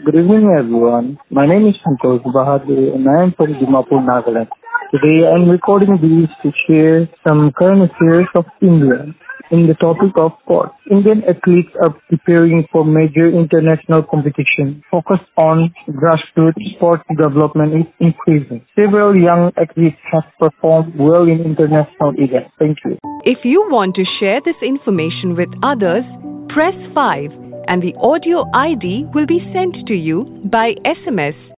Good evening, everyone. My name is Santosh Bahadur, and I am from Dimapur, Nagaland. Today, I am recording these to share some current affairs of India. In the topic of sports, Indian athletes are preparing for major international competition. Focus on grassroots sports development is increasing. Several young athletes have performed well in international events. Thank you. If you want to share this information with others, press 5 and the audio ID will be sent to you by SMS.